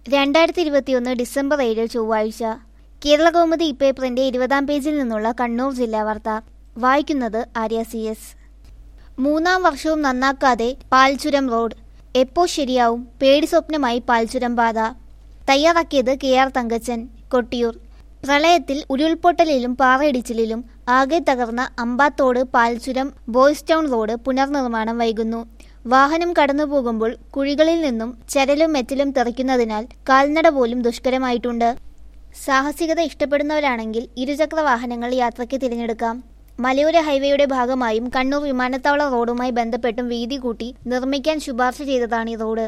2021 December 7 ചൊവ്വാഴ്ച കേരളകൗമുദി പേപ്പറിന്റെ 20-ാം പേജിൽ നിന്നുള്ള കണ്ണൂർ ജില്ലാ വാർത്ത വായിക്കുന്നത് ആര്യ CS. 3-ാം വർഷവും നന്നാക്കാതെ പാൽച്ചുരം റോഡ് എപ്പോ ശരിയാവും? പേടി സ്വപ്നമായി പാൽച്ചുരം പാത. തയ്യാറാക്കിയത് KR തങ്കച്ചൻ, കൊട്ടിയൂർ. പ്രളയത്തിൽ ഉരുൾപൊട്ടലിലും പാറയിടിച്ചിലിലും ആകെ തകർന്ന Ambathode Palchuram Boys Town road പുനർനിർമ്മാണം വൈകുന്നു. വാഹനം കടന്നുപോകുമ്പോൾ കുഴികളിൽ നിന്നും ചരലും മെറ്റലും തെറിക്കുന്നതിനാൽ കാൽനട പോലും ദുഷ്കരമായിട്ടുണ്ട്. സാഹസികത ഇഷ്ടപ്പെടുന്നവരാണെങ്കിൽ ഇരുചക്ര വാഹനങ്ങൾ യാത്രയ്ക്ക് തിരഞ്ഞെടുക്കാം. മലയോര ഹൈവേയുടെ ഭാഗമായും കണ്ണൂർ വിമാനത്താവള റോഡുമായി ബന്ധപ്പെട്ടും വീതി കൂട്ടി നിർമ്മിക്കാൻ ശുപാർശ ചെയ്തതാണ് ഈ റോഡ്.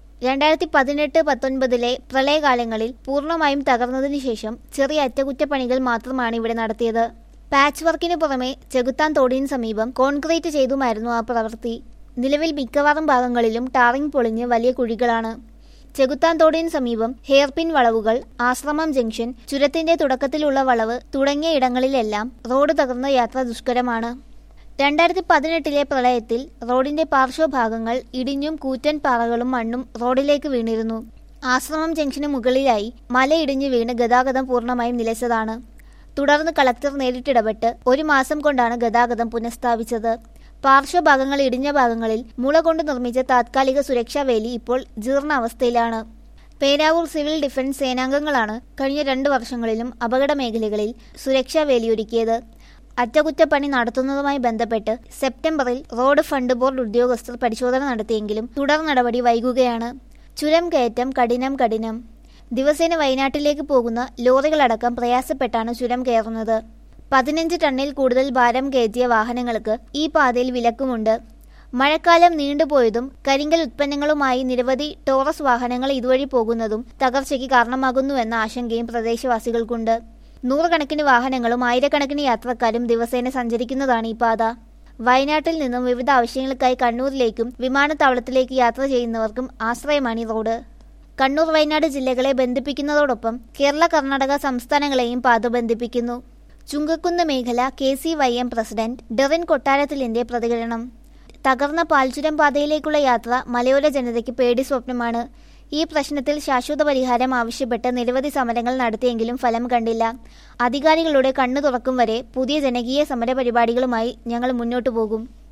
2018-19 പ്രളയകാലങ്ങളിൽ പൂർണ്ണമായും തകർന്നതിനു ശേഷം ചെറിയ അറ്റകുറ്റപ്പണികൾ മാത്രമാണ് ഇവിടെ നടത്തിയത്. പാച്ച് വർക്കിന് പുറമെ ചെകുത്താൻ തോടിന് സമീപം കോൺക്രീറ്റ് ചെയ്തുമായിരുന്നു ആ പ്രവൃത്തി. നിലവിൽ മിക്കവാറും ഭാഗങ്ങളിലും ടാറിംഗ് പൊളിഞ്ഞ് വലിയ കുഴികളാണ്. ചെകുത്താൻ തോടിന് സമീപം ഹെയർപിൻ വളവുകൾ, ആശ്രമം ജംഗ്ഷൻ, ചുരത്തിന്റെ തുടക്കത്തിലുള്ള വളവ് തുടങ്ങിയ ഇടങ്ങളിലെല്ലാം റോഡ് തകർന്ന യാത്ര ദുഷ്കരമാണ്. 2018 പ്രളയത്തിൽ റോഡിന്റെ പാർശ്വഭാഗങ്ങൾ ഇടിഞ്ഞും കൂറ്റൻ പാറകളും മണ്ണും റോഡിലേക്ക് വീണിരുന്നു. ആശ്രമം ജംഗ്ഷന് മുകളിലായി മലയിടിഞ്ഞു വീണ് ഗതാഗതം പൂർണ്ണമായും നിലച്ചതാണ്. തുടർന്ന് കളക്ടർ നേരിട്ടിടപെട്ട് 1 മാസം കൊണ്ടാണ് ഗതാഗതം പുനഃസ്ഥാപിച്ചത്. പാർശ്വഭാഗങ്ങൾ ഇടിഞ്ഞ ഭാഗങ്ങളിൽ മുള കൊണ്ട് നിർമ്മിച്ച താത്കാലിക സുരക്ഷാ വേലി ഇപ്പോൾ ജീർണാവസ്ഥയിലാണ്. പേരാവൂർ സിവിൽ ഡിഫൻസ് സേനാംഗങ്ങളാണ് കഴിഞ്ഞ 2 വർഷങ്ങളിലും അപകട മേഖലകളിൽ സുരക്ഷാ വേലിയൊരുക്കിയത്. അറ്റകുറ്റപ്പണി നടത്തുന്നതുമായി ബന്ധപ്പെട്ട് സെപ്റ്റംബറിൽ റോഡ് ഫണ്ട് ബോർഡ് ഉദ്യോഗസ്ഥർ പരിശോധന നടത്തിയെങ്കിലും തുടർ നടപടി വൈകുകയാണ്. ചുരം കയറ്റം കഠിനം. ദിവസേന വയനാട്ടിലേക്ക് പോകുന്ന ലോറികളടക്കം പ്രയാസപ്പെട്ടാണ് ചുരം കയറുന്നത്. 15 ടണ്ണിൽ കൂടുതൽ ഭാരം കയറ്റിയ വാഹനങ്ങൾക്ക് ഈ പാതയിൽ വിലക്കുമുണ്ട്. മഴക്കാലം നീണ്ടുപോയതും കരിങ്കൽ ഉത്പന്നങ്ങളുമായി നിരവധി ടോറസ് വാഹനങ്ങൾ ഇതുവഴി പോകുന്നതും തകർച്ചയ്ക്ക് കാരണമാകുന്നുവെന്ന ആശങ്കയും പ്രദേശവാസികൾക്കുണ്ട്. 100 കണക്കിന് വാഹനങ്ങളും 1000-കണക്കിന് യാത്രക്കാരും ദിവസേന സഞ്ചരിക്കുന്നതാണ് ഈ പാത. വയനാട്ടിൽ നിന്നും വിവിധ ആവശ്യങ്ങൾക്കായി കണ്ണൂരിലേക്കും വിമാനത്താവളത്തിലേക്ക് യാത്ര ചെയ്യുന്നവർക്കും ആശ്രയമാണ് ഈ റോഡ്. കണ്ണൂർ വയനാട് ജില്ലകളെ ബന്ധിപ്പിക്കുന്നതോടൊപ്പം കേരള കർണാടക സംസ്ഥാനങ്ങളെയും പാത ബന്ധിപ്പിക്കുന്നു. ചുങ്കക്കുന്ന് മേഖല KCYM പ്രസിഡന്റ് ഡെറിൻ കൊട്ടാരത്തിലിന്റെ പ്രതികരണം. തകർന്ന പാൽച്ചുരം പാതയിലേക്കുള്ള യാത്ര മലയോര ജനതയ്ക്ക് പേടി സ്വപ്നമാണ്. ഈ പ്രശ്നത്തിൽ ശാശ്വത പരിഹാരം ആവശ്യപ്പെട്ട് നിരവധി സമരങ്ങൾ നടത്തിയെങ്കിലും ഫലം കണ്ടില്ല. അധികാരികളുടെ കണ്ണു തുറക്കും വരെ പുതിയ ജനകീയ സമര പരിപാടികളുമായി ഞങ്ങൾ മുന്നോട്ടു പോകും.